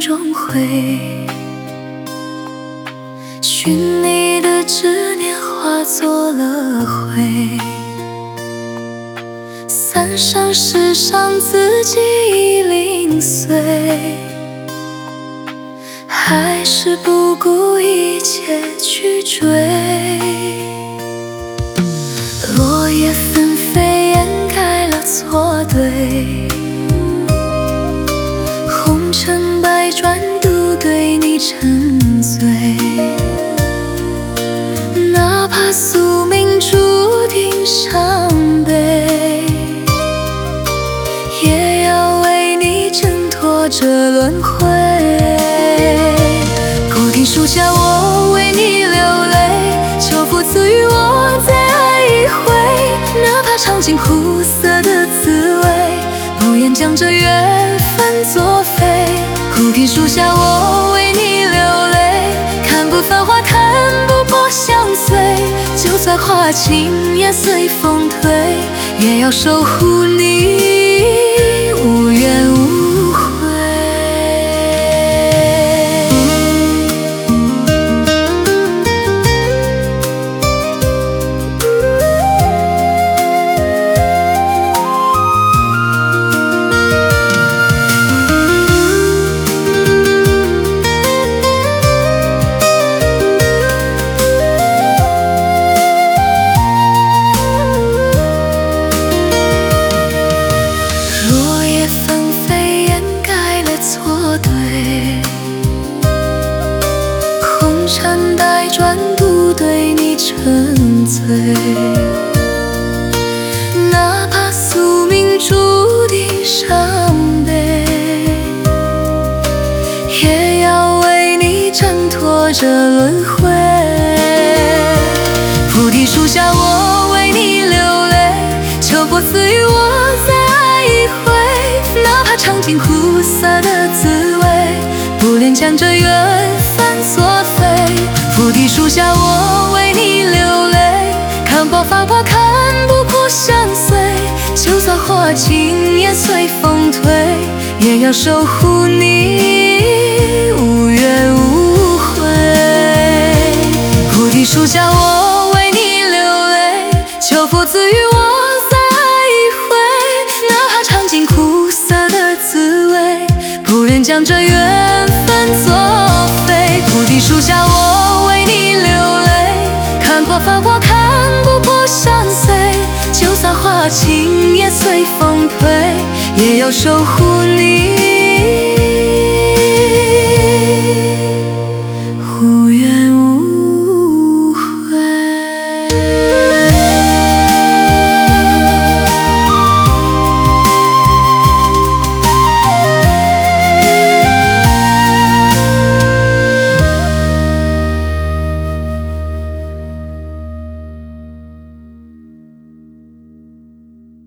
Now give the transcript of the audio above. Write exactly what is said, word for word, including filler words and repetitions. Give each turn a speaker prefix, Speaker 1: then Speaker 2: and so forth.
Speaker 1: 终会。寻你的执念化作了灰，散伤世上自己已零碎，还是不顾一切去追。落叶纷飞掩盖了错对，红尘百转独对你沉醉。哪怕宿命注定伤悲，也要为你挣脱这轮回。菩提树下我为你流泪，求佛赐予我再爱一回。哪怕尝尽苦涩的滋味，不愿将这缘分作废。菩提树下我为你流泪，看不繁华，看不破相随。就算花尽也随风退，也要守护你无怨无悔。红尘百转独对你沉醉，哪怕宿命注定伤悲，也要为你挣脱这轮回。菩提树下我为你流泪，求佛赐予我再爱一回。哪怕尝尽苦涩的滋味，不恋将这缘分作废。菩提树下我为你流泪，看爆繁华，看不破相随。就算花尽也随风退，也要守护你无怨无悔。菩提树下我为你流泪，求佛赐予我再爱一回。哪怕尝尽苦涩的滋味，不愿将这缘分作废。菩提树下我为你流泪，看破繁华，看不破相随。就算花尽也随风退，也要守护你